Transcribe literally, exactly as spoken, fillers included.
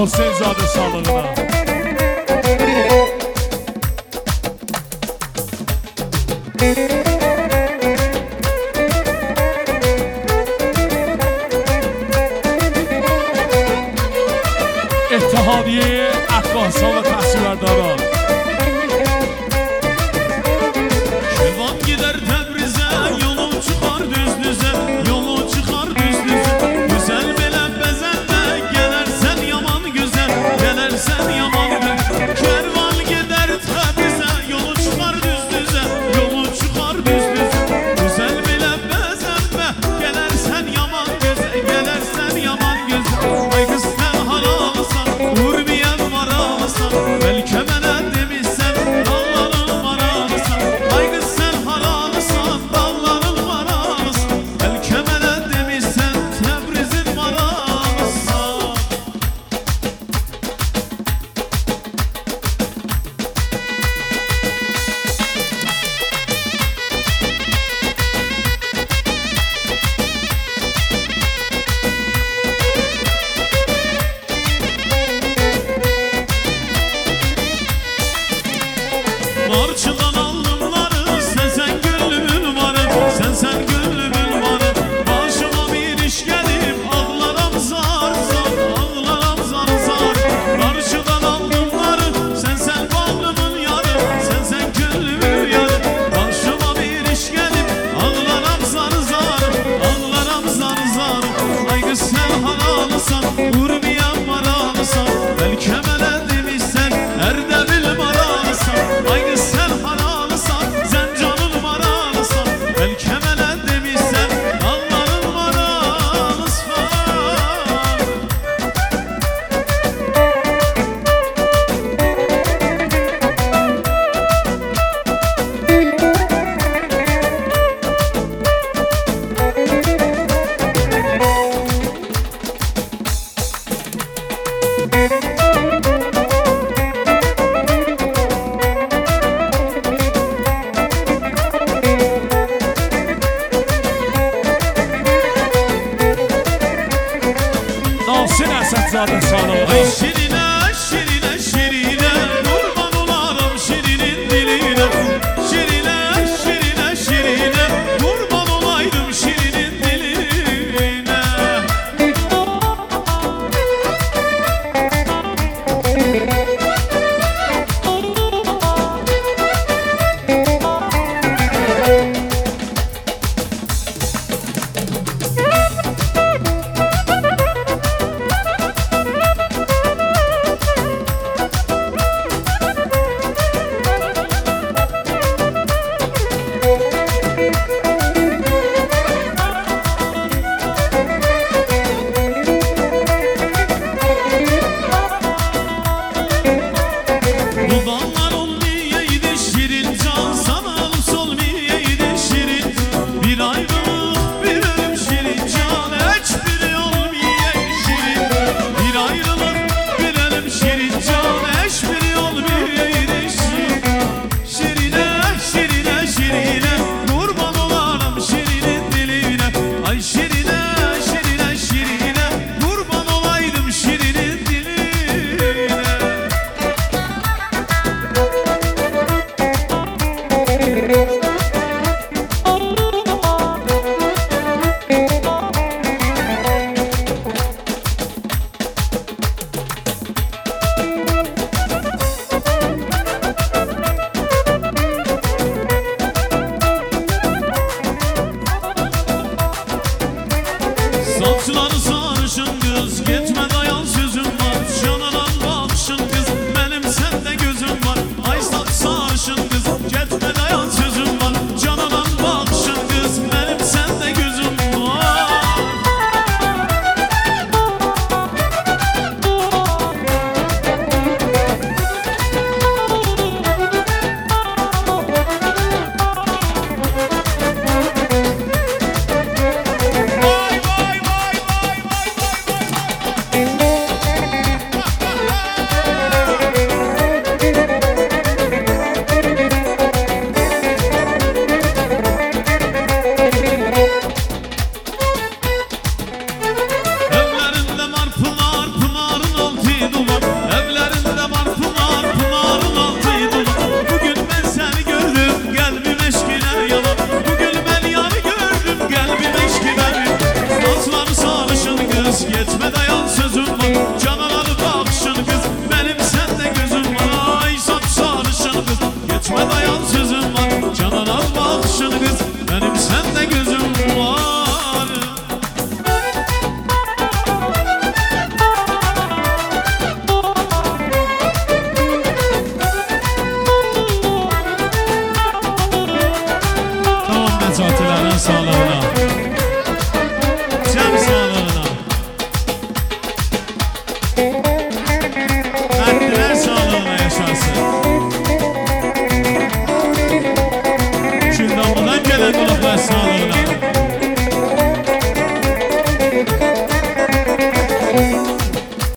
Hüseynzadə sağlığına. اتحادیه عکاسان و تصویرداران. Şevan gider Təbrizə, yolu çıxar düz düzə, yolu çıxar düz düzə. Güzel belə bəzəndə, gələrsən yaman güzel, gələrsən yaman güzel. Kervan gider Təbrizə, yolu çıxar düz düzə, yolu çıxar düz düzə. Güzel belə bəzəndə, gələrsən yaman güzel, gələrsən yaman güzel. Ay qız sən haralısan, vurmayan maralısan, bəlkə mənə demişsən, dağların maralısan. Ay qız sən haralısan, dağların maralısan, bəlkə mənə demişsən, Təbrizin maralısan. Marçıdan alımları, sen sen gönlümün varı, sen sen gönlümün varı. Başıma bir iş gelip ağlaram zar zar, ağlaram zar zar. Marçıdan alımları, sen sen bağrımın yarı, sen sen gönlümün yarı. Başıma bir iş gelip ağlaram zar zar, ağlaram zar zar. Ay kız sen haralısan, vurmayan maralısan, belki mənə demişsən, Erdebil maralısan. Ay kız sen haralısan, sen canın maralısan, belki mənə demişsən, dağların maralısan. Nasir Əsədzadə sağlığına. Ay şirine, şirine, şirine, kurban olarım şirinin diline. Şirine, şirine, şirine, kurban olaydım şirinin diline. Dudağlar olmayaydı şirin, can sana alıp solmayaydı şirin. Bir ayrılık bir ölüm şirin, can hiçbiri olmayaydı şirin. Bir ayrılık bir ölüm şirin, can hiçbiri olmayaydı şirin. Şirine, şirine, şirine, kurban olarım şirinin diline. Ay şirine, şirine, şirine, kurban olaydım şirinin diline. Saçları sarışın kız, gitme dayan sözüm var. Canına bakışın kız, benim sende gözüm var. Ay saç sarışın kız, gitme dayan sözüm var. Canına bakışın kız, benim sende gözüm var. Vay vay vay vay vay. başın kız, benim sende gözüm